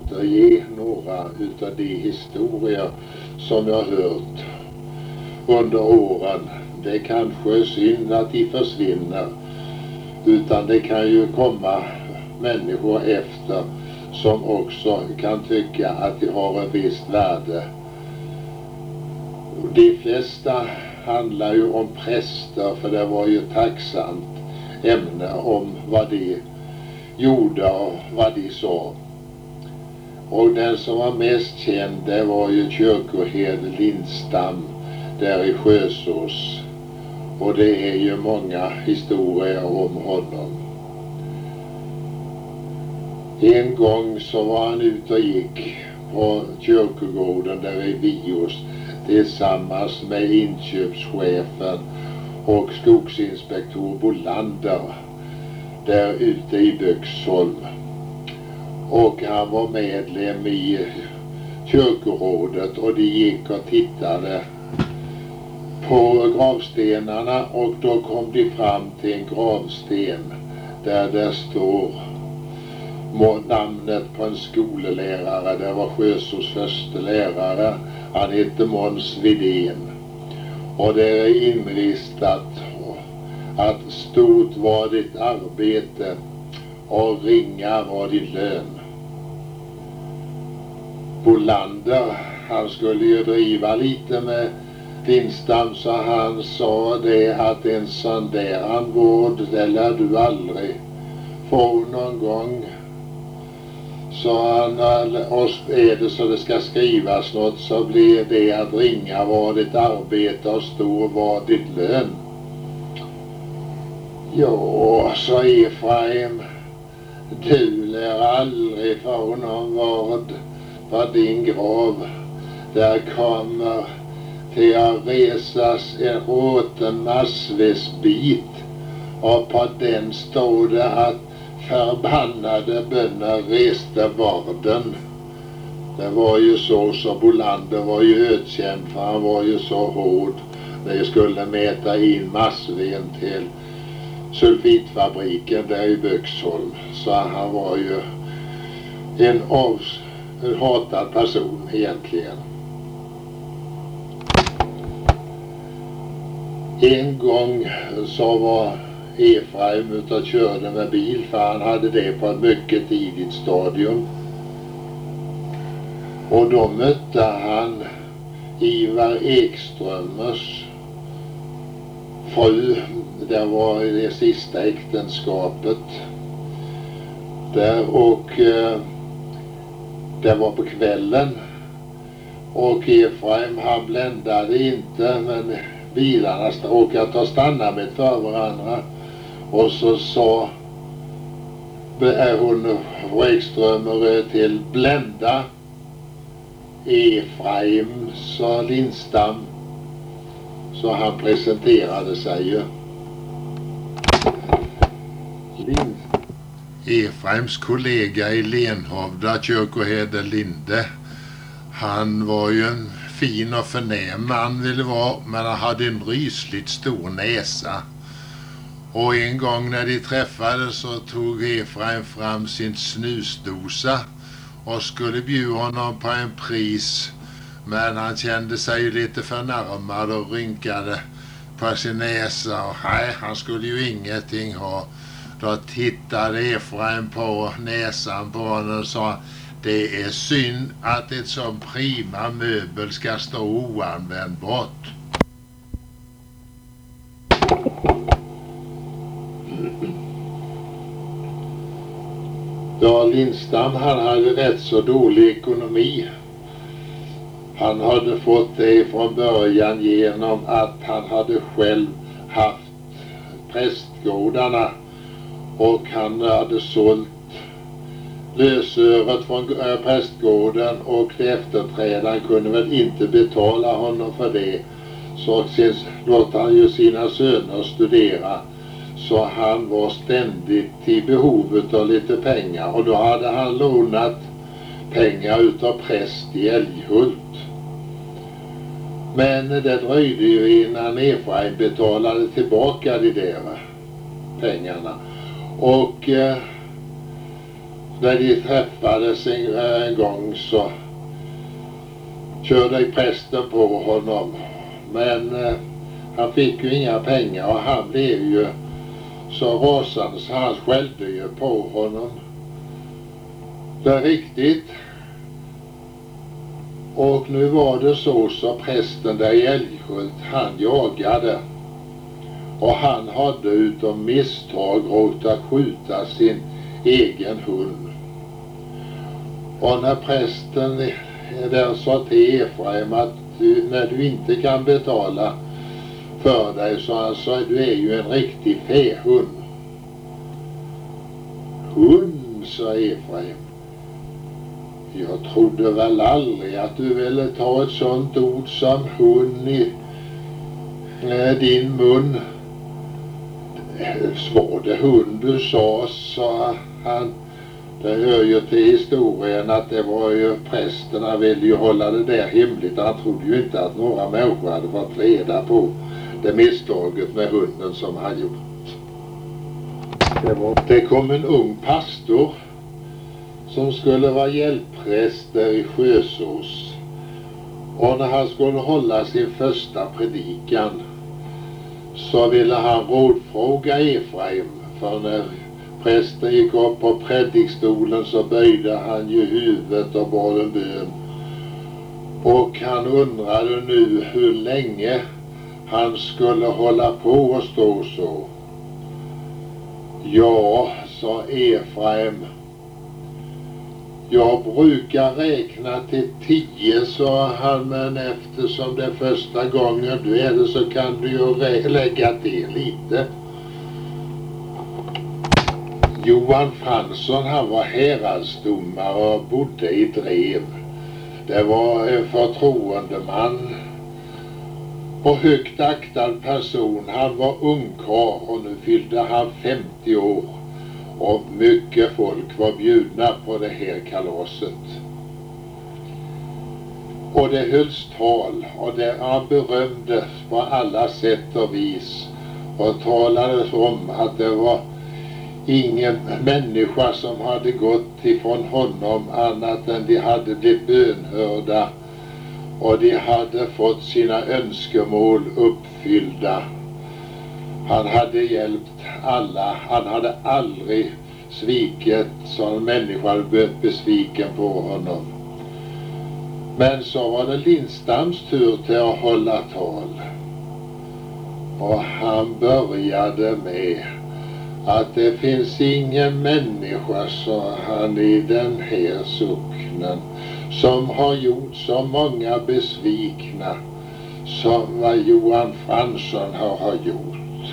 återge några utav de historier som jag hört under åren. Det kanske är synd att de försvinner, utan det kan ju komma människor efter som också kan tycka att de har ett visst värde. De flesta handlar ju om präster, för det var ju tacksamt ämne om vad de gjorde och vad de sa. Och den som var mest känd, det var ju kyrkoherde Lindstam där i Sjösås. Och det är ju många historier om honom. En gång så var han ute och gick på kyrkogården där i Vios tillsammans med inköpschefen och skogsinspektor Bolander där ute i Böksholm. Och han var medlem i kyrkorådet, och de gick och tittade på gravstenarna, och då kom de fram till en gravsten där det står namnet på en skolelärare. Det var Sjösås första lärare. Han hette Måns Widén. Och det är inristat att stort var ditt arbete och ringa var din lön. Bolander, han skulle ju driva lite med Lindstam, så han sa det att en sån där vård, det lär du aldrig få någon gång. Så han, och är det så det ska skrivas något, så blir det att ringa var ditt arbete och stor var ditt lön. Ja, så Efraim, du lär aldrig få någon vård på din grav. Där kommer till att resas en råten massvisbit, och på den stod det att förbannade bönder reste varden. Det var ju så Bolander var ju ökänd, för han var ju så hård när de skulle mäta in massven till sulfitfabriken där i Böksholm. Så han var ju en hatad person egentligen. En gång så var Efraim ute och körde med bil, för han hade det på ett mycket tidigt stadium. Och då mötte han Ivar Ekströmers fru. Det var det sista äktenskapet där, och det var på kvällen. Och Efraim, han bländade inte, men bilarna råkade stanna med för varandra. Och så sa hon Ekströmer till blända Efraim, sa Lindstam. Så han presenterade sig ju. Efraims kollega i Lenhovda, kyrkoherde Linde, han var ju en fin och förnäm man ville vara, men han hade en rysligt stor näsa. Och en gång när de träffades så tog Efraim fram sin snusdosa och skulle bjuda honom på en pris, men han kände sig lite förnärmad och rynkade på sin näsa, och nej, han skulle ju ingenting ha. Då tittade Efraim på näsan på honom och sa: det är synd att ett sån prima möbel ska stå oanvändbart. Ja, Lindstam, han hade rätt så dålig ekonomi. Han hade fått det från början genom att han hade själv haft prästgårdarna, och han hade sålt lösöret från prästgården, och efterträdaren kunde väl inte betala honom för det. Så sen låt han ju sina söner studera, så han var ständigt i behovet av lite pengar, och då hade han lånat pengar utav präst i Älghult. Men det dröjde ju innan Efraim betalade tillbaka de där pengarna. Och när de träffades en gång så körde prästen på honom. Men han fick ju inga pengar och han blev ju så rasande så han skällde ju på honom. Det är riktigt. Och nu var det så prästen där i Älghult, han jagade. Och han hade utom misstag råkat skjuta sin egen hund. Och när prästen där sa till Efraim att när du inte kan betala för dig, så han sa, du är ju en riktig fähund. Hund, sa Efraim. Jag trodde väl aldrig att du ville ta ett sånt ord som hund i din mun. Var det hund du sa han. Det hör ju till historien att det var ju prästerna ville ju hålla det där hemligt. Han trodde ju inte att några människor hade fått reda på det misstaget med hunden som han gjort. Det kom en ung pastor som skulle vara hjälppräst där i Sjösås. Och när han skulle hålla sin första predikan så ville han rådfråga Efraim. För när prästen gick upp på predikstolen så böjde han ju huvudet och bad en bön. Och han undrade nu hur länge han skulle hålla på och stå så. Ja, sa Efraim. Jag brukar räkna till 10, sa han, men eftersom det är första gången du är det så kan du ju lägga till lite. Johan Fransson, han var häradsdomare och bodde i Drev. Det var en förtroendeman och högt aktad person. Han var ungkarl och nu fyllde han 50 år. Och mycket folk var bjudna på det här kalaset. Och det hölls tal och det berömdes på alla sätt och vis. Och talades om att det var ingen människa som hade gått ifrån honom annat än de hade blivit bönhörda. Och de hade fått sina önskemål uppfyllda. Han hade hjälpt alla. Han hade aldrig svikit så en människa hade blivit besviken på honom. Men så var det Lindstams tur till att hålla tal. Och han började med att det finns ingen människa, sa han, i den här socknen som har gjort så många besvikna som vad Johan Fransson har gjort.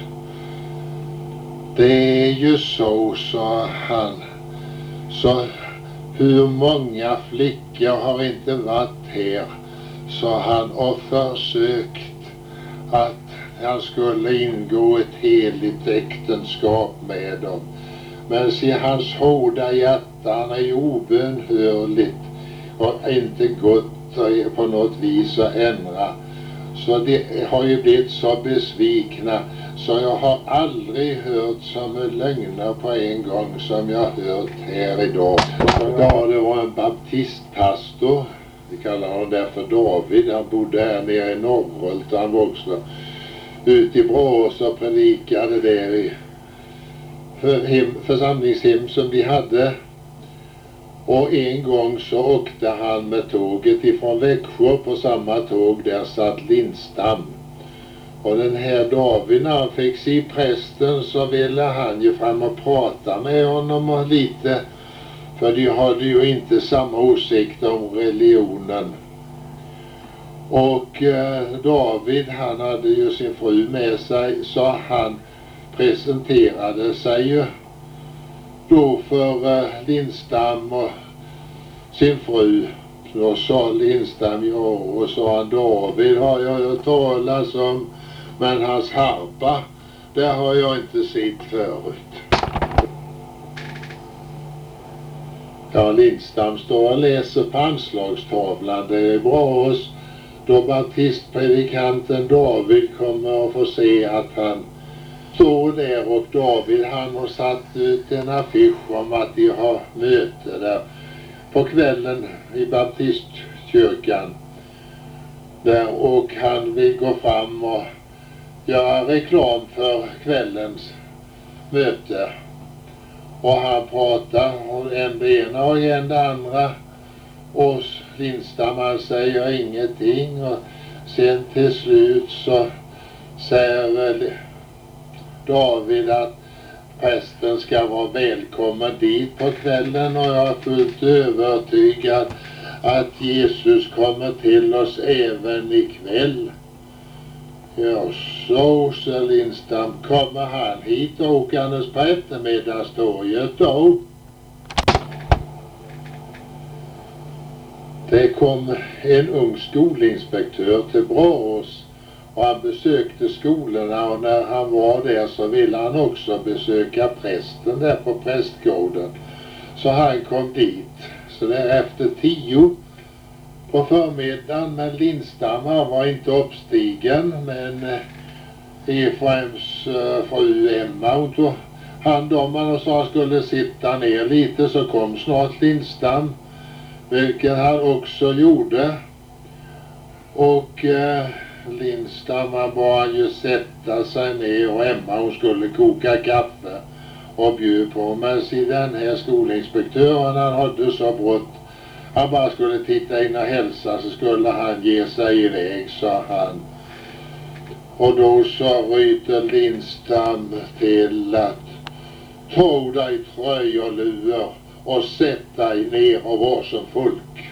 Det är ju så, sa han, så hur många flickor har inte varit här, sa han, och försökt att han skulle ingå ett heligt äktenskap med dem. Men se, hans hårda hjärta är ju obönhörligt och inte gått på något vis att ändra. Så de har ju blivit så besvikna så jag har aldrig hört som en lögner på en gång som jag hört här idag. Ja, det var en baptistpastor, vi kallar honom där för David. Han bodde här nere i Norrhult. Han var också ute i Brås och predikade där i församlingshem som de hade. Och en gång så åkte han med tåget ifrån Växjö. På samma tåg där satt Lindstam. Och den här David, när han fick se prästen så ville han ju fram och prata med honom och lite. För de hade ju inte samma åsikt om religionen. Och David, han hade ju sin fru med sig, så han presenterade sig ju då för Lindstam och sin fru. Då sa Lindstam, ja, och sa han, David har jag hört talas om, men hans harpa, det har jag inte sett förut. Ja, Lindstam står och läser på anslagstavlan. Det är bra oss. Då baptistpredikanten David kommer att få se att han stod där och David han har satt ut en affisch om att de har möte där på kvällen i baptistkyrkan. Där, och han vill gå fram och göra reklam för kvällens möte. Och han pratar och en det ena och en det andra. Och Lindstam han säger ingenting och sen till slut så säger väl David att prästen ska vara välkommen dit på kvällen och jag är fullt övertygad att Jesus kommer till oss även ikväll. Ja, så Lindstam, kommer han hit och åkandes på eftermiddagståget då? Det kom en ung skolinspektör till Braås och han besökte skolorna och när han var där så ville han också besöka prästen där på prästgården. Så han kom dit. Så där efter 10 på förmiddagen, men Lindstam var inte uppstigen, men Efraims fru Emma hon tog hand om han och sa han skulle sitta ner lite, så kom snart Lindstam, vilket han också gjorde. Och Lindstam han bara ju sätta sig ner och Emma hon skulle koka kaffe och bjöd på, men se den här skolinspektören han hade så brått. Han bara skulle titta in och hälsa så skulle han ge sig iväg, sa han. Och då sa ryter Lindstam till att ta dig tröjolur och sätt dig ner och var som folk.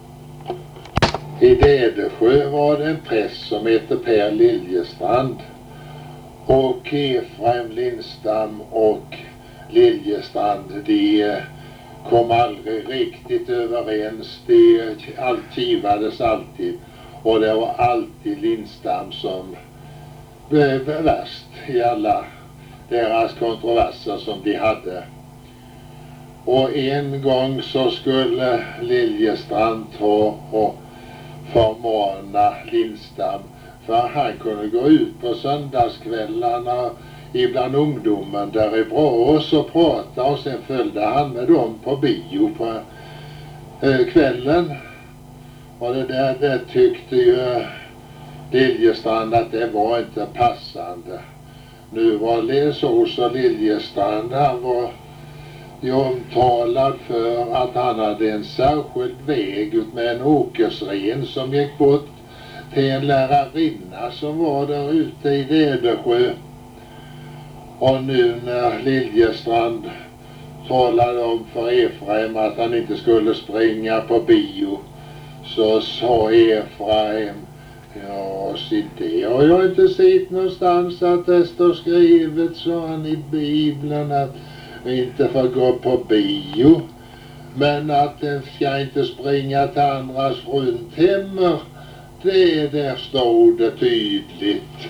I Dädersjö var det en präst som hette Per Liljestrand. Och Efraim Lindstam och Liljestrand de kom aldrig riktigt överens. De kivades alltid. Och det var alltid Lindstam som blev värst i alla deras kontroverser som de hade. Och en gång så skulle Liljestrand ta och förmana Lindstam, för han kunde gå ut på söndagskvällarna ibland ungdomen där i Braås och prata, och sen följde han med dem på bio på kvällen. Och det tyckte ju Liljestrand att det var inte passande. Nu var det så Liljestrand han var ju omtalad för att han hade en särskild väg ut med en åkersren som gick bort till en lärarinna som var där ute i Dädersjö. Och nu när Liljestrand talade om för Efraim att han inte skulle springa på bio, så sa Efraim: ja, se det har jag inte sett någonstans att det står skrivet, sa han, i Bibeln att inte får gå på bio, men att den ska inte springa till andras fruntimmer, det där stod det tydligt.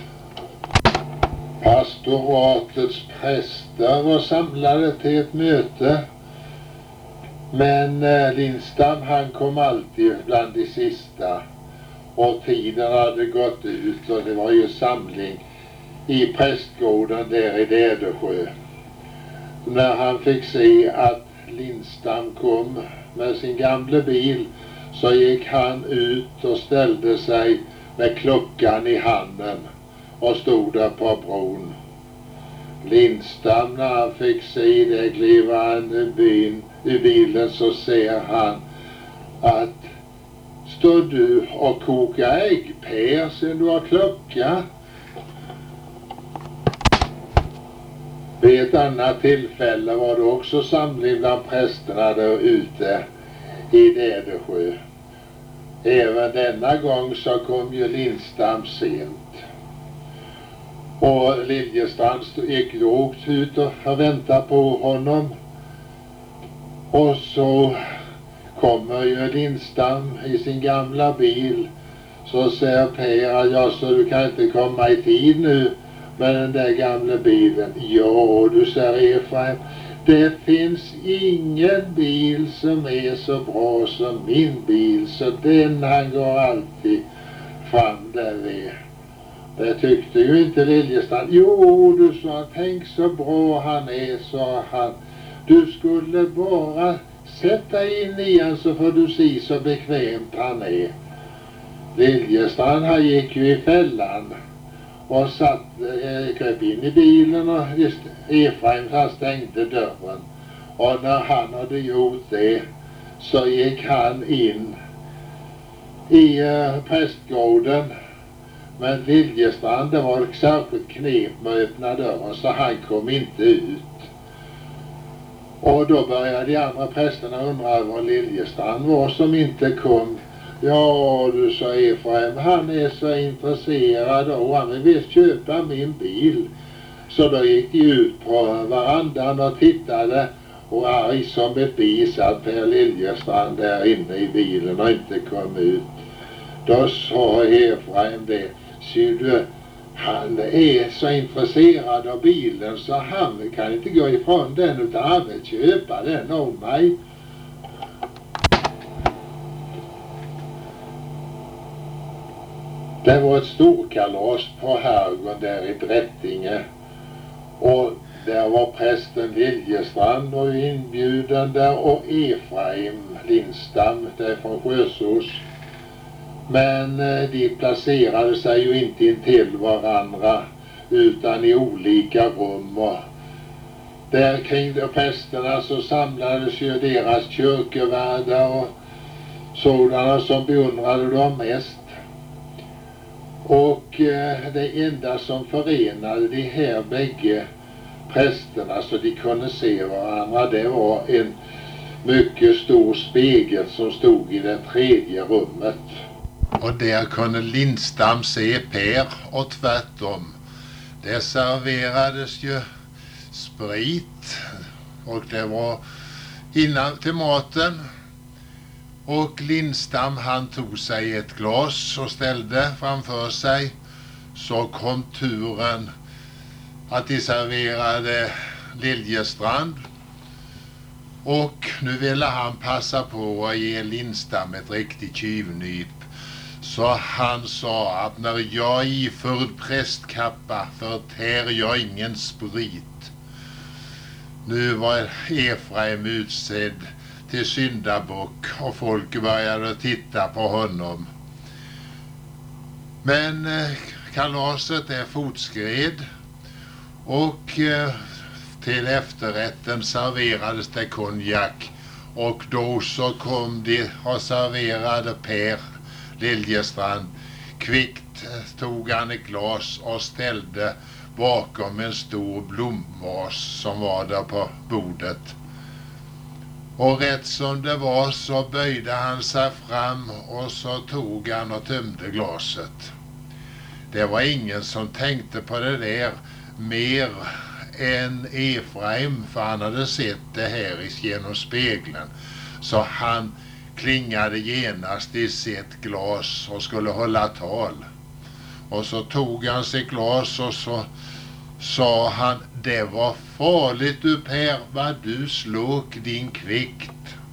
Pastoratets präster var samlade till ett möte, men Lindstam han kom alltid bland de sista, och tiden hade gått ut och det var ju samling i prästgården där i Dädersjö. När han fick se att Lindstam kom med sin gamla bil, så gick han ut och ställde sig med klockan i handen och stod där på bron. Lindstam, när han fick se det, klev han ur bilen, så ser han att står du och kokar ägg, Per, sen du har klocka? Vid ett annat tillfälle var det också samling bland prästerna där ute i Dädersjö. Även denna gång så kom ju Lindstam sent. Och Liljestrand gick lågt ut och väntade på honom. Och så kommer ju Lindstam i sin gamla bil. Så säger Per: ja, så du kan inte komma i tid nu med den där gamla bilen. Ja, du, säger Efraim, det finns ingen bil som är så bra som min bil, så den han går alltid fram där vid. Det tyckte ju inte Liljestrand. Jo, du sa, tänk så bra han är, sa han. Du skulle bara sätta in i han så får du se så bekvämt han är. Liljestrand han gick ju i fällan och kröp in i bilen och Efraim han stängde dörren. Och när han hade gjort det så gick han in i prästgården. Men Liljestrand, det var ett särskilt knep med att öppna dörren så han kom inte ut. Och då började de andra prästerna undra var Liljestrand var som inte kom. Ja, du, sa Efraim, han är så intresserad och han vill visst köpa min bil. Så då gick de ut på verandan och tittade och arg som ett bis att Per Liljestrand där inne i bilen och inte kom ut. Då sa Efraim det, ser du, han är så intresserad av bilen så han kan inte gå ifrån den utan han vill köpa den av mig. Det var ett storkalas på Herrgården där i Brättinge och där var prästen Liljestrand och inbjuden där och Efraim Lindstam där från Sjösås. Men de placerade sig ju inte intill varandra utan i olika rum och där kring de prästerna så samlades ju deras kyrkovärdar och sådana som beundrade dem mest. Och det enda som förenade de här bägge prästerna så de kunde se varandra, det var en mycket stor spegel som stod i det tredje rummet. Och där kunde Lindstam se Per och tvärtom. Det serverades ju sprit och det var innan till maten. Och Lindstam han tog sig ett glas och ställde framför sig. Så kom turen att de serverade Liljestrand. Och nu ville han passa på att ge Lindstam ett riktigt tjuvnyp. Så han sa att när jag iförd prästkappa förtär jag ingen sprit. Nu var Efraim utsedd till syndabock och folk började titta på honom. Men kalaset är fortskred och till efterrätten serverades det konjak och då så kom de och serverade Per Liljestrand. Kvickt tog han ett glas och ställde bakom en stor blomvas som var där på bordet. Och rätt som det var så böjde han sig fram och så tog han och tömde glaset. Det var ingen som tänkte på det där mer än Efraim, för han hade sett det här genom spegeln. Så han klingade genast i sitt glas och skulle hålla tal. Och så tog han sitt glas och så sa han, det var farligt du Per vad du slog din kvickt.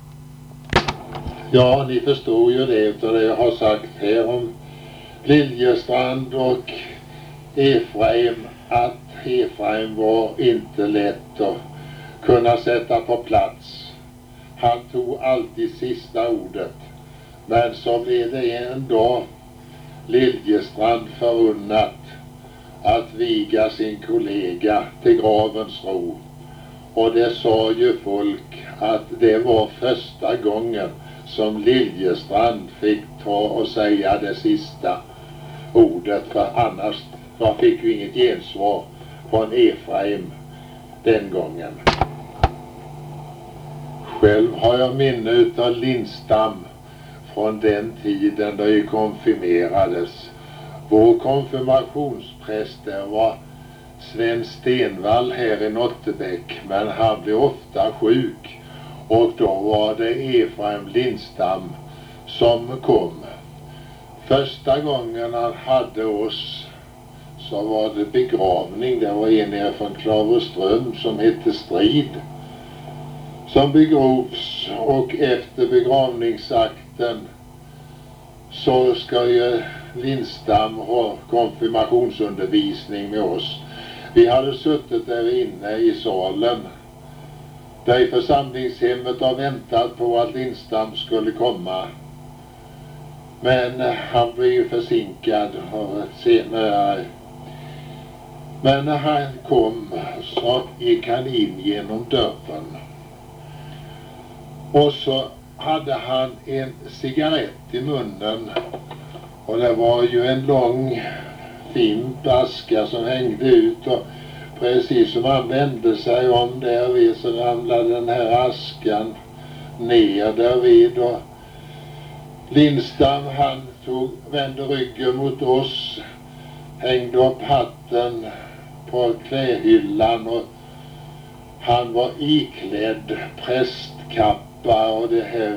Ja, ni förstår ju det efter det jag har sagt här om Liljestrand och Efraim, att Efraim var inte lätt att kunna sätta på plats. Han tog alltid sista ordet. Men så blev det en dag Liljestrand förunnat att viga sin kollega till gravens ro. Och det sa ju folk att det var första gången som Liljestrand fick ta och säga det sista ordet, för annars han fick ju inget gensvar från Efraim den gången. Själv har jag minne utav Lindstam från den tiden då jag konfirmerades. Vår konfirmationspräst där var Sven Stenvall här i Nottebäck, men han blev ofta sjuk och då var det Efraim Lindstam som kom. Första gången han hade oss så var det begravning. Det var en nere från Klavreström som hette Strid som begrovs, och efter begravningsakten så ska ju Lindstam ha konfirmationsundervisning med oss. Vi hade suttit där inne i salen där i församlingshemmet och väntat på att Lindstam skulle komma. Men han blev ju försinkad senare. Men när han kom så gick han in genom dörren. Och så hade han en cigarett i munnen. Och det var ju en lång fin aska som hängde ut. Och precis som han vände sig om där vid så ramlade den här askan ner där vid. Och Lindstam han vände ryggen mot oss. Hängde upp hatten på klädhyllan och han var iklädd prästkappa och det här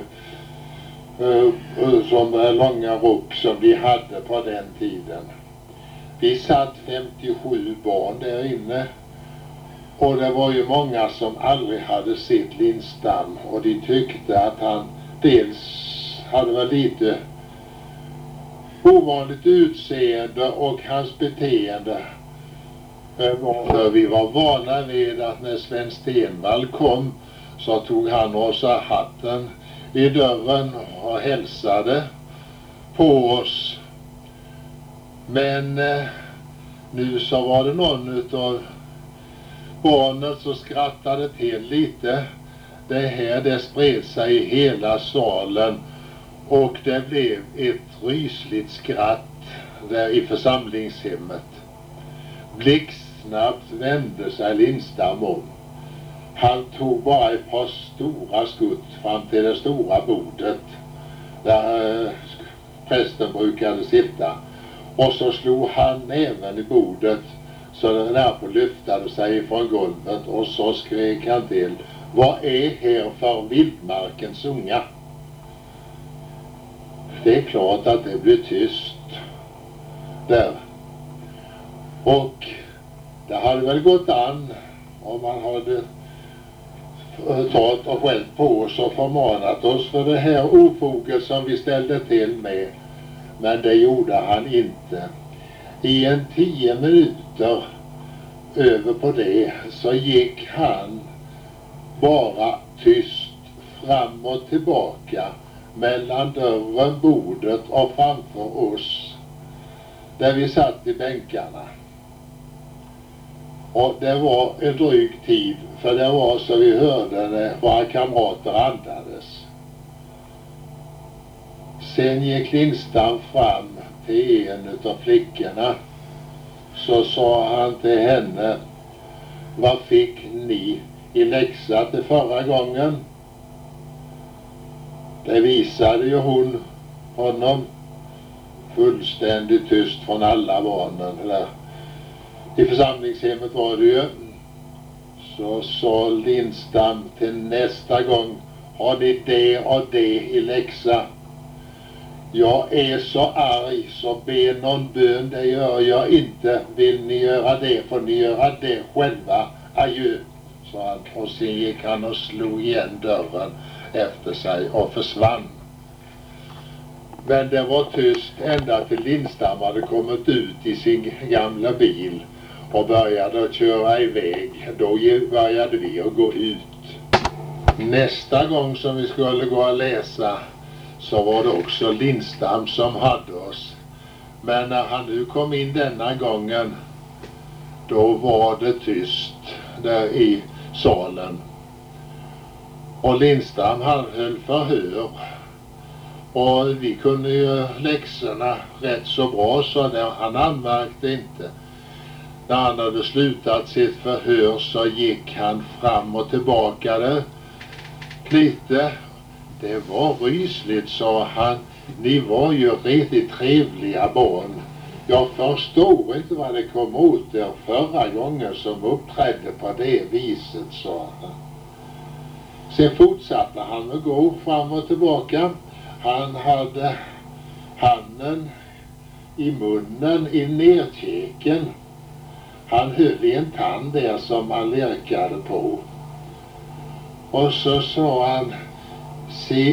som långa rock som de hade på den tiden. Vi satt 57 barn där inne och det var ju många som aldrig hade sett Lindstam och de tyckte att han dels hade väl lite ovanligt utseende och hans beteende. För vi var vana vid att när Sven Stenvall kom så tog han oss hatten i dörren och hälsade på oss. Men nu så var det någon utav barnen som skrattade till lite. Det spred sig i hela salen och det blev ett rysligt skratt där i församlingshemmet. Blixtsnabbt vände sig Lindstam om. Han tog bara ett par stora skutt fram till det stora bordet där prästen brukade sitta. Och så slog han näven i bordet så den därpå lyftade sig från golvet och så skrek han till: vad är här för vildmarkens unga? Det är klart att det blir tyst där. Och det hade väl gått an om man hade tagit och skällt på oss och förmanat oss för det här ofoget som vi ställde till med. Men det gjorde han inte. I en 10 minuter över på det så gick han bara tyst fram och tillbaka mellan dörren, bordet och framför oss där vi satt i bänkarna. Och det var en dryg tid för det var så vi hörde när våra kamrater andades. Sen gick Lindstam fram till en utav flickorna. Så sa han till henne: vad fick ni i läxa till förra gången? Det visade ju hon honom. Fullständigt tyst från alla barnen. Eller, i församlingshemmet var det ju. Så sa Lindstam till nästa gång: har ni det och det i läxa? Jag är så arg så be någon bön, det gör jag inte. Vill ni göra det får ni göra det själva. Adjö, sa han. Och sen gick han och slog igen dörren efter sig och försvann. Men det var tyst ända till Lindstam hade kommit ut i sin gamla bil och började att köra iväg. Då började vi att gå ut. Nästa gång som vi skulle gå och läsa så var det också Lindstam som hade oss. Men när han nu kom in denna gången, då var det tyst där i salen. Och Lindstam han höll förhör. Och vi kunde ju läxorna rätt så bra så han anmärkte inte. När han hade slutat sitt förhör så gick han fram och tillbaka där lite. Det var rysligt, sa han. Ni var ju riktigt trevliga barn. Jag förstår inte vad det kom åt er förra gången som uppträdde på det viset, sa han. Sen fortsatte han att gå fram och tillbaka. Han hade handen i munnen i nerkäken. Han höll i en tand där som han lirkade på. Och så sa han: se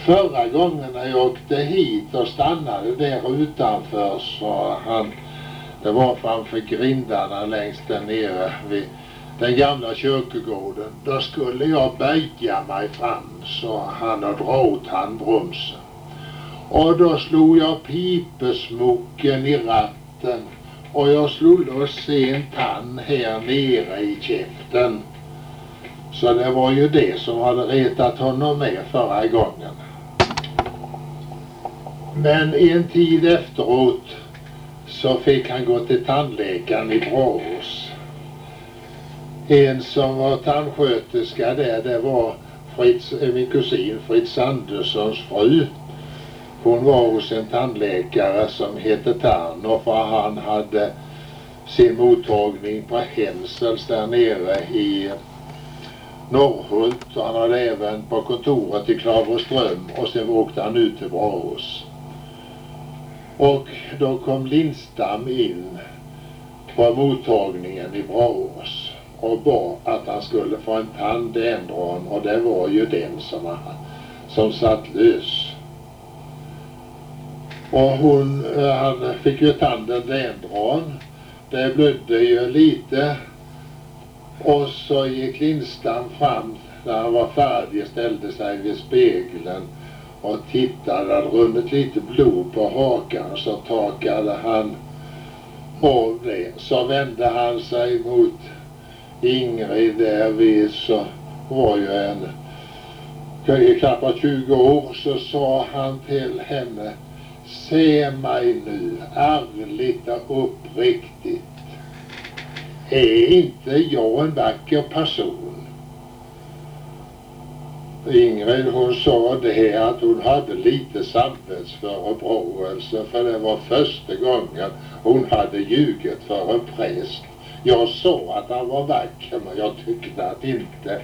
Förra gången när jag åkte hit och stannade där utanför så det var framför grindarna längst där nere vid den gamla kyrkogården. Då skulle jag böja mig fram så han dra åt handbromsen. Och då slog jag pipesmocken i ratten och jag slog loss en tand här nere i käften. Så det var ju det som hade retat honom med förra gången. Men en tid efteråt så fick han gå till tandläkaren i Braås. En som var tandsköterska där, det var min kusin Fritz Anderssons fru. Hon var hos en tandläkare som heter Tarnoff, för han hade sin mottagning på Hemsels där nere i Norrhult. Och han hade även på kontoret i Klavreström och sen åkte han ut till Braås. Och då kom Lindstam in på mottagningen i Braås och bad att han skulle få en tandändran, och det var ju den som satt lös. Och han fick ju tanden dändran. Det blödde ju lite. Och så gick Lindstam fram när han var färdig, ställde sig vid spegeln och tittade. Det hade runnit lite blod på hakan, så takade han av det. Så vände han sig mot Ingrid där vid, så var ju en knappt 20 år, så sa han till henne: se mig nu, ärligt och uppriktigt. Är inte jag en vacker person? Ingrid, hon sa det här att hon hade lite samvetsförebråelse, för det var första gången hon hade ljugit för en präst. Jag sa att han var vacker, men jag tyckte att inte.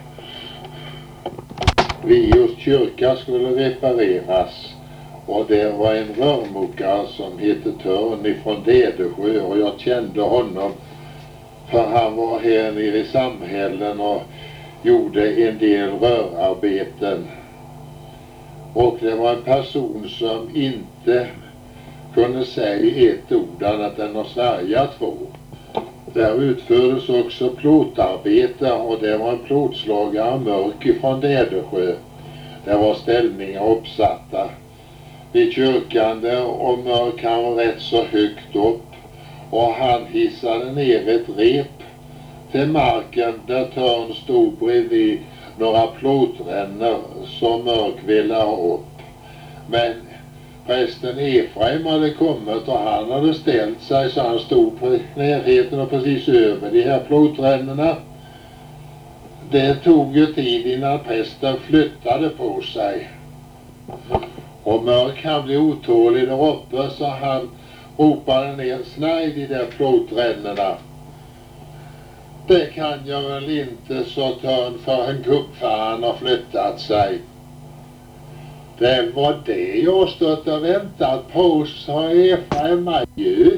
Vios kyrka skulle repareras. Och det var en rörmokare som hette Törn ifrån Dedesjö, och jag kände honom för han var här nere i samhällen och gjorde en del rörarbeten. Och det var en person som inte kunde säga ett ord annat än att svärja två. Där utfördes också plåtarbete, och det var en plåtslagare Mörk ifrån Dedesjö. Det var ställningar uppsatta vid kyrkan där, och Mörk han var rätt så högt upp, och han hissade ner ett rep till marken där Törn stod bredvid några plåtrännor som Mörk ville ha upp. Men prästen Efraim hade kommit och han hade ställt sig så han stod på närheten och precis över de här plåtrännorna. Det tog ju tid innan prästen flyttade på sig. Och Mörk han blev otålig där uppe, så han ropade ner: snaj de där plåtrännorna. Det kan jag väl inte, sa Törn, för en kuppfan har flyttat sig. Det var det jag stått och väntat på, sa Efraim ju.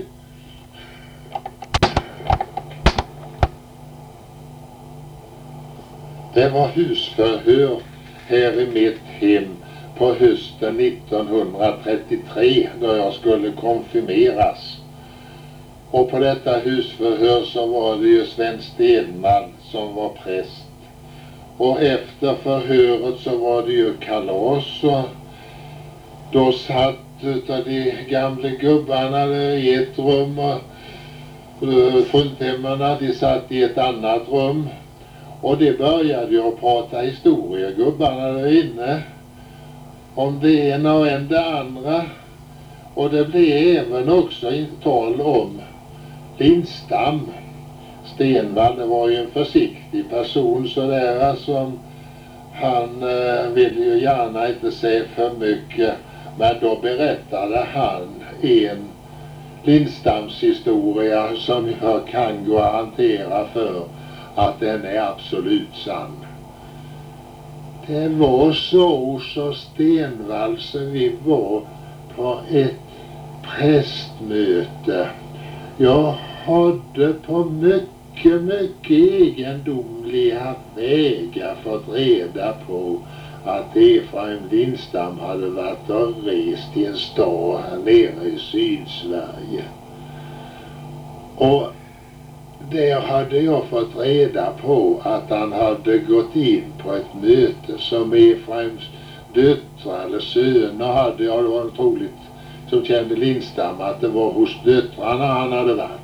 Det var husförhör här i mitt hem på hösten 1933 då jag skulle konfirmeras. Och på detta husförhör så var det ju Sven Stenman som var präst. Och efter förhöret så var det ju kalas, och då satt utav de gamla gubbarna i ett rum och fruntimmerna de satt i ett annat rum. Och det började ju att prata historia, gubbarna där inne, om det ena och en det andra. Och det blev även också tal om Lindstam. Stenvall, det var ju en försiktig person sådär, som han ville ju gärna inte säga för mycket. Men då berättade han en Lindstams historia som jag kan garantera för att den är absolut sann. Det var så Stenvall, så vi var på ett prästmöte. Jag hade på mycket egendomliga vägar fått reda på att Efraim Lindstam hade varit och rest i en stad här nere i Sydsverige. Och där hade jag fått reda på att han hade gått in på ett möte som Efraims döttrar eller söner hade. Ja, det var otroligt som kände Lindstam att det var hos döttrarna han hade varit.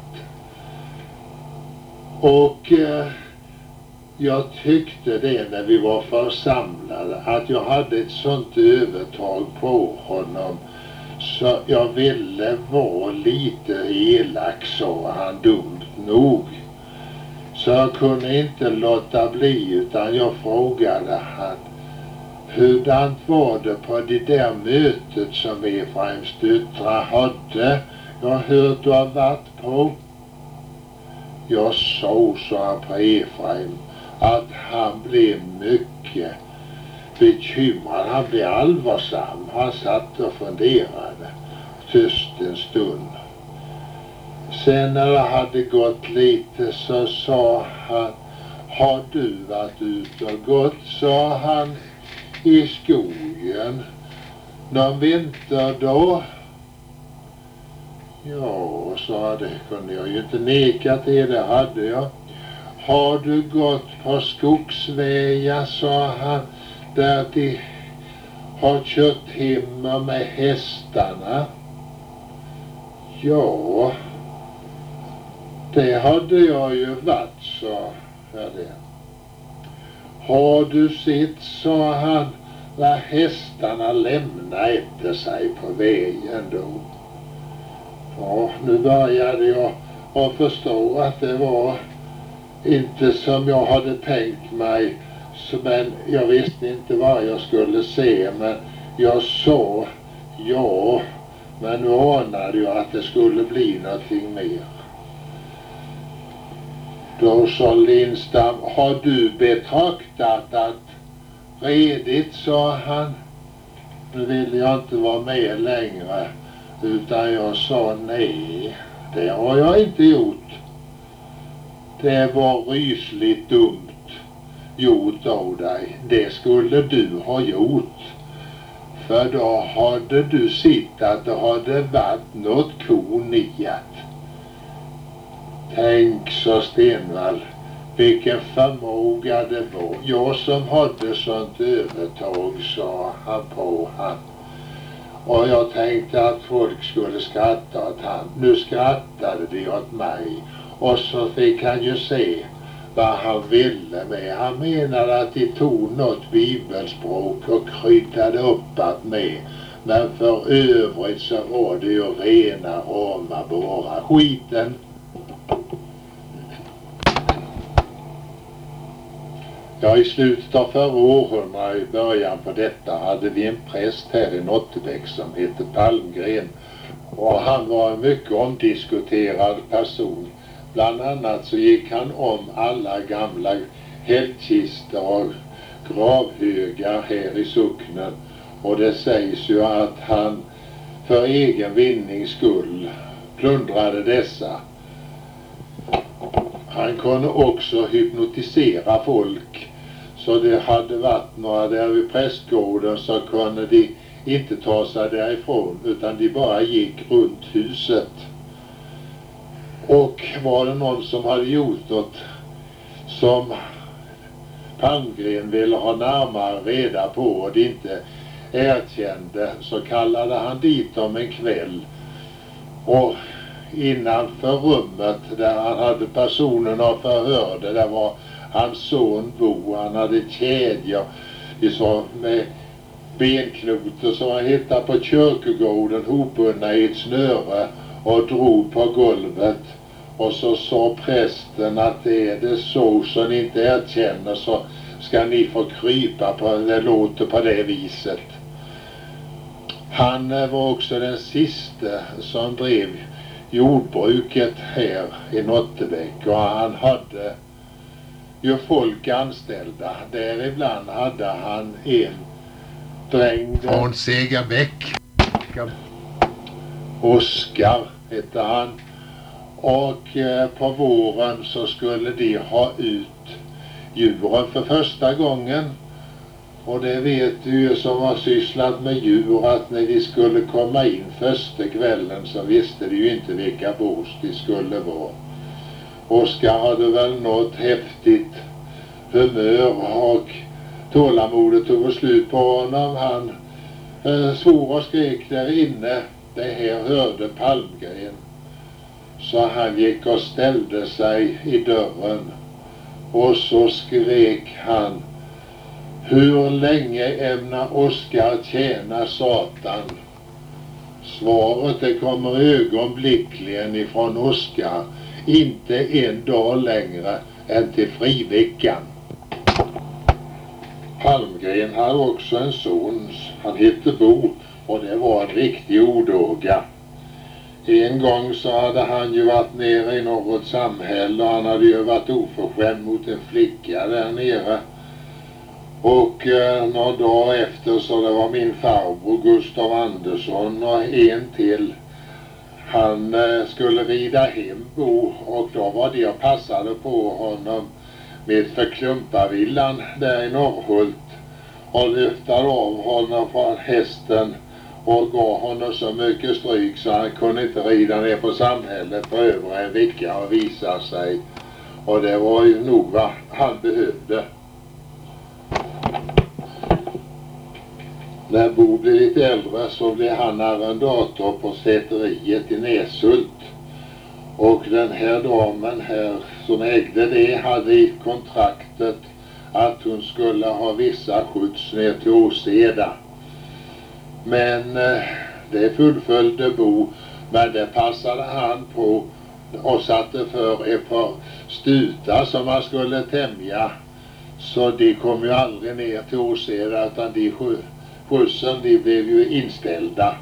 Och jag tyckte det när vi var församlade att jag hade ett sånt övertag på honom så jag ville vara lite elak, sa han dumt nog. Så jag kunde inte låta bli utan jag frågade han: hurdant var det på det där mötet som Efraims döttrar hade? Jag har hört du har varit på. Jag sa han på Efraim att han blev mycket bekymrad. Han blev allvarsam. Han satt och funderade tyst en stund. Sen när det hade gått lite så sa han: har du varit ute och gått, sa han, i skogen någon vinter då? Ja, sa det kunde jag ju inte neka till, det hade jag. Har du gått på skogsvägar, sa han, där de har kört hemma med hästarna? Ja, det hade jag ju varit, sa jag det. Har du sett, sa han, när hästarna lämnar efter sig på vägen då? Ja, nu började jag att förstå att det var inte som jag hade tänkt mig, men jag visste inte vad jag skulle se, men jag sa ja, men nu anade jag att det skulle bli någonting mer. Då sa Lindstam: har du betraktat att redigt, sa han. Nu ville jag inte vara med längre, utan jag sa nej, det har jag inte gjort. Det var rysligt dumt gjort av dig. Det skulle du ha gjort. För då hade du sett att det hade varit något korn i att. Tänk, så Stenvall, vilken förmåga det var. Jag som hade sånt övertag, sa han på han. Och jag tänkte att folk skulle skratta åt han. Nu skrattade de åt mig. Och så fick han ju se vad han ville med. Han menade att de tog något bibelspråk och kryddade upp att med. Men för övrigt så var det ju rena rama bara skiten. Ja, i slutet av förra århundradet, i början på detta, hade vi en präst här i Nottebäck som hette Palmgren. Och han var en mycket omdiskuterad person. Bland annat så gick han om alla gamla hällkistor och gravhögar här i socknen. Och det sägs ju att han för egen vinnings skull plundrade dessa. Han kunde också hypnotisera folk. Så det hade varit några där vid prästgården så kunde de inte ta sig därifrån utan de bara gick runt huset. Och var det någon som hade gjort något som Palmgren ville ha närmare reda på och de inte erkände, så kallade han dit om en kväll. Och innanför rummet där han hade personerna förhörde, där var hans son Bo. Han hade kedjor med benknotor som han hittade på kyrkogården hopbundna i ett snöre och drog på golvet. Och så sa prästen att är det så ni inte erkänner så ska ni få krypa på, det låter på det viset. Han var också den sista som drev jordbruket här i Nottebäck och han hade ju folk anställda. Däribland hade han en dräng från Segerbäck. Oskar hette han. Och på våren så skulle de ha ut djuren för första gången. Och det vet du ju som har sysslat med djur, att när de skulle komma in första kvällen så visste de ju inte vilka bås de skulle vara. Oskar hade väl något häftigt humör och tålamodet tog slut på honom. Han svor och skrek där inne. Det här hörde Palmgren. Så han gick och ställde sig i dörren. Och så skrek han: hur länge ämnar Oskar tjäna Satan? Svaret det kommer ögonblickligen ifrån Oskar. Inte en dag längre än till friveckan. Palmgren hade också en son. Han hette Bo och det var en riktig odåga. En gång så hade han ju varit nere i något samhälle och han hade ju varit oförskämd mot en flicka där nere. Och några dagar efter så det var min farbror Gustav Andersson och en till. Han skulle rida hem Bo och då var det och passade på honom med förklumparvillan där i Norrhult och lyftade av honom från hästen och gav honom så mycket stryk så han kunde inte rida ner på samhället på över en vecka och visa sig. Och det var ju nog vad han behövde. När Bo blev lite äldre så blev han arrendator på säteriet i Näshult. Och den här damen här som ägde det hade i kontraktet att hon skulle ha vissa skjuts ner till Åseda. Men det fullföljde Bo, men det passade han på och satte för ett par stutar som man skulle tämja. Så de kom ju aldrig ner till Åseda utan de skjutsen de blev ju inställda.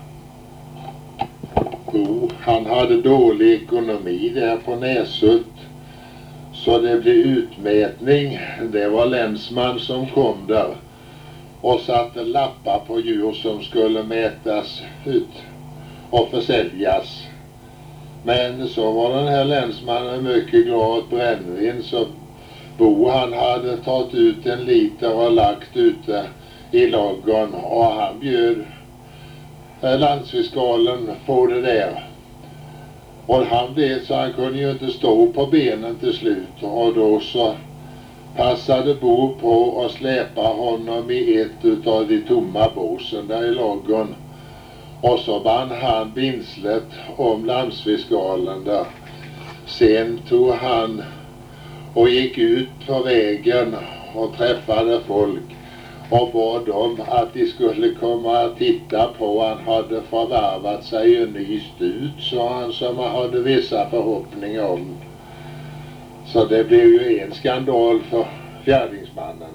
Bo, han hade dålig ekonomi där på Näshult. Så det blev utmätning. Det var länsman som kom där och satte lappar på djur som skulle mätas ut och försäljas. Men så var den här länsmannen mycket glad åt brännvin så Bo han hade tagit ut 1 liter och lagt ute i laggon och han bjöd landsfiskalen på det där. Och han blev så han kunde ju inte stå på benen till slut och då så passade Bo på att släpa honom i ett utav de tomma båsen där i laggon. Och så band han binslet om landsfiskalen där. Sen tog han och gick ut på vägen och träffade folk och bad dem att de skulle komma och titta på. Han hade förvärvat sig en ny stud, sa han, som han hade vissa förhoppningar om. Så det blev ju en skandal för fjärdingsmannen.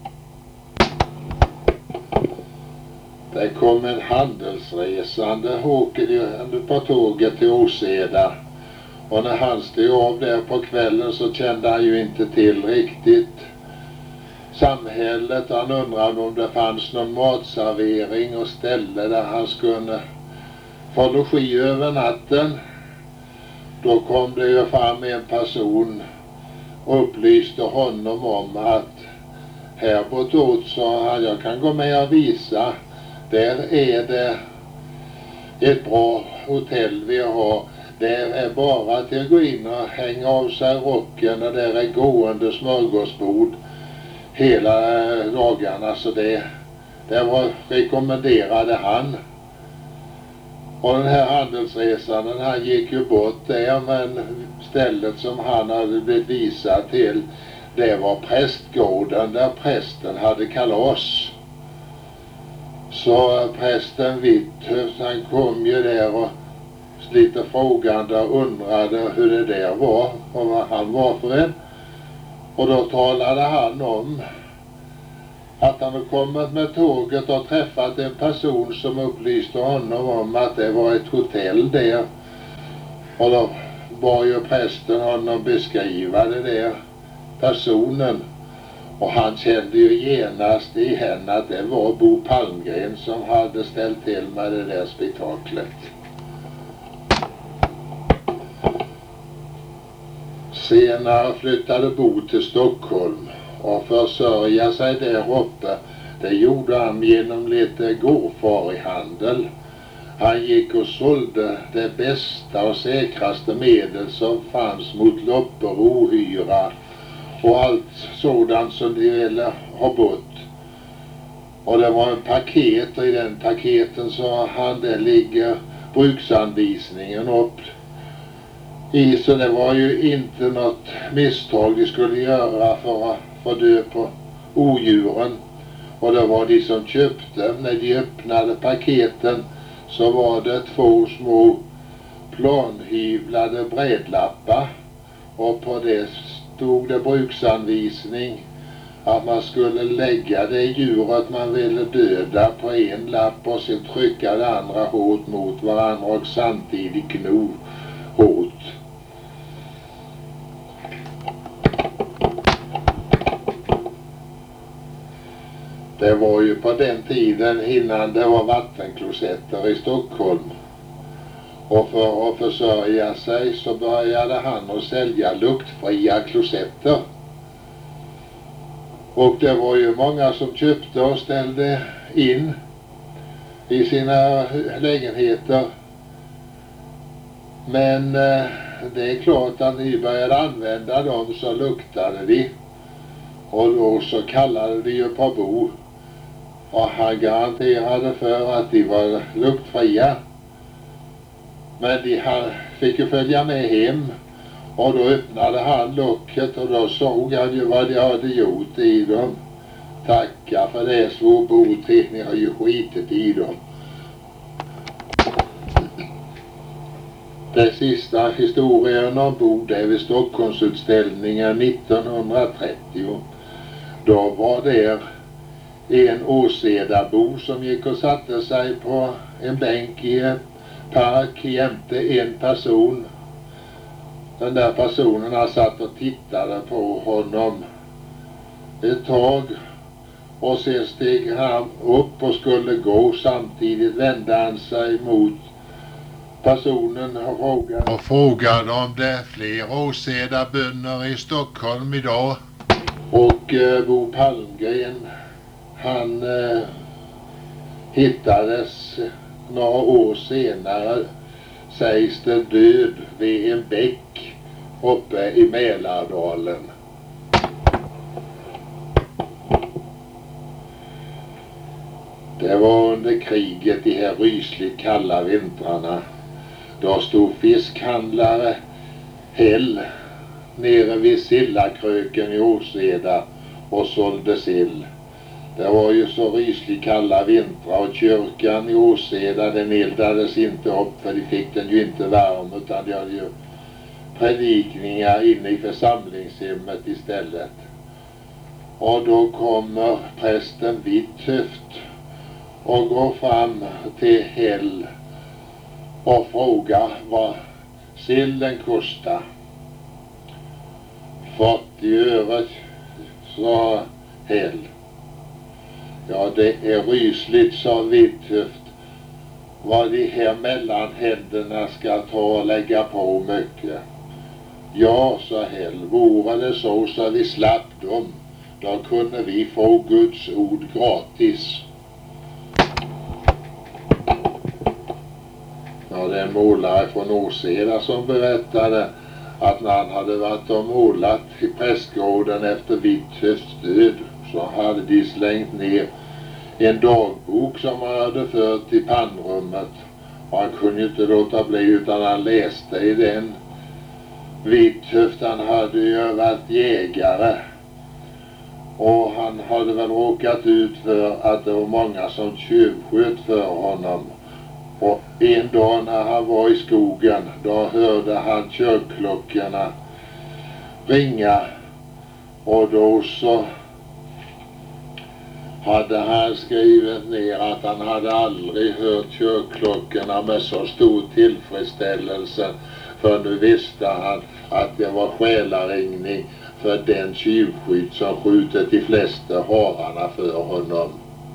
Det kom en handelsresande åkande på tåget till Åseda. Och när han stod av där på kvällen så kände han ju inte till riktigt samhället. Han undrade om det fanns någon matservering och ställe där han skulle få logi över natten. Då kom det ju fram en person och upplyste honom om att här bortåt, sa han, jag kan gå med och visa. Där är det ett bra hotell vi har. Det är bara till att gå in och hänga av sig rocken och där är gående smörgåsbord hela dagarna. Så det var rekommenderade han. Och den här handelsresanden han gick ju bort där, men stället som han hade blivit visad till det var prästgården där prästen hade kalas. Så prästen Vitthöft han kom ju där och lite frågande och undrade hur det där var och vad han var för en. Och då talade han om att han hade kommit med tåget och träffat en person som upplyste honom om att det var ett hotell där. Och då var ju prästen honom beskriva det där personen. Och han kände ju genast igen att det var Bo Palmgren som hade ställt till med det där spektaklet. Senare flyttade Bo till Stockholm och försörja sig där uppe. Det gjorde han genom lite gårdfarihandel. Han gick och sålde det bästa och säkraste medel som fanns mot loppor, ohyra och allt sådant som de ville ha bort. Och det var en paket, och i den paketen så hade ligger bruksanvisningen upp i, så det var ju inte något misstag de skulle göra för att få död på odjuren. Och det var de som köpte, när de öppnade paketen så var det 2 små planhyvlade brädlappar, och på det stod det bruksanvisning att man skulle lägga det djuret man ville döda på en lapp och sen trycka det andra hårt mot varandra och samtidigt gno hårt. Det var ju på den tiden innan det var vattenklosetter i Stockholm. Och för att försörja sig så började han att sälja luktfria klosetter. Och det var ju många som köpte och ställde in i sina lägenheter. Men det är klart att ni började använda dem så luktade de. Och då så kallade de ju på bo. Och han garanterade för att de var luktfria. Men de fick ju följa med hem. Och då öppnade han locket och då såg han ju vad de hade gjort i dem. Tacka för det, svår bo till, ni har ju skitit i dem. Den sista historien om Bo, det är vid Stockholmsutställningen 1930. Då var det en Åsedabo som gick och satte sig på en bänk i en park jämte en person. Den där personen har satt och tittade på honom ett tag, och sen steg han upp och skulle gå. Samtidigt vände han sig mot personen och frågade om det är fler Åsedabönder i Stockholm idag. Och Bo Palmgren, han hittades några år senare, sägs det, död vid en bäck uppe i Mälardalen. Det var under kriget, de här rysligt kalla vintrarna. Då stod fiskhandlare Häll nere vid Sillakröken i Åseda och sålde sill. Det var ju så rysligt kalla vintrar, och kyrkan i Åseda, den eldades inte upp, för de fick den ju inte varm, utan de hade ju predikningar inne i församlingshemmet istället. Och då kommer prästen Vitthöft och går fram till Häll och frågar vad sillen kostar. 40 öre, sa Häll. Ja, det är rysligt, sa Vitthöft, vad de här mellanhänderna ska ta och lägga på mycket. Ja, sa Häll, vore det så vi slapp dem, då kunde vi få Guds ord gratis. Ja, det är en målare från Åseda som berättade att när han hade varit och målat i prästgården efter Vitthöfts död, så hade de slängt ner en dagbok som han hade fört i pannrummet, och han kunde ju inte låta bli utan han läste i den. Vitthöft, han hade ju varit jägare, och han hade väl råkat ut för att det var många som tjuvsköt för honom. Och en dag när han var i skogen, då hörde han kyrkklockorna ringa, och då så hade han skrivit ner att han hade aldrig hört kyrkklockorna med så stor tillfredsställelse, för nu visste han att det var själaringning för den tjuvskytt som skjutit de flesta hararna för honom.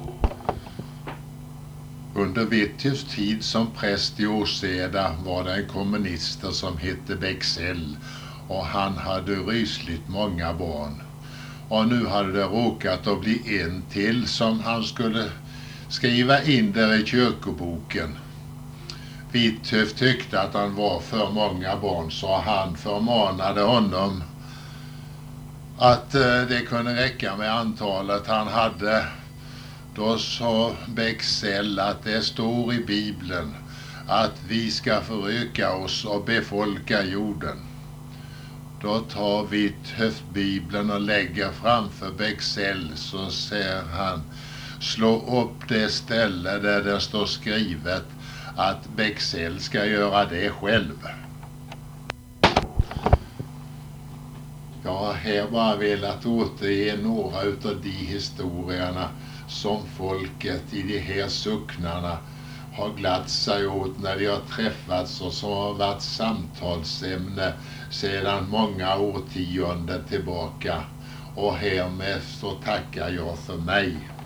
Under Vitthöfts tid som präst i Åseda var det en kommunister som hette Bexell, och han hade rysligt många barn. Och nu hade det råkat att bli en till som han skulle skriva in där i kyrkoboken. Vitöf tyckte att han var för många barn, så han förmanade honom att det kunde räcka med antalet han hade. Då sa Bexell att det står i Bibeln att vi ska föröka oss och befolka jorden. Då tar Vitöf Bibeln och lägger framför Bexell, så ser han slå upp det ställe där det står skrivet att Bexell ska göra det själv. Jag har här bara velat återge några utav de historierna som folket i de här socknarna har glatt sig åt när de har träffats och som har varit samtalsämne sedan många årtionden tillbaka. Och härmed så tackar jag för mig.